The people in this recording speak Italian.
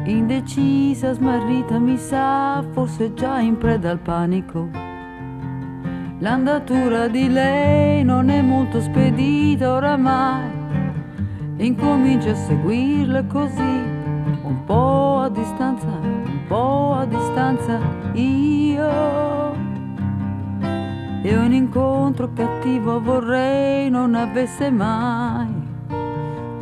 indecisa, smarrita, mi sa, forse già in preda al panico. L'andatura di lei non è molto spedita oramai, incomincio a seguirla così, un po' a distanza, un po' a distanza, io. E un incontro cattivo vorrei non avesse mai.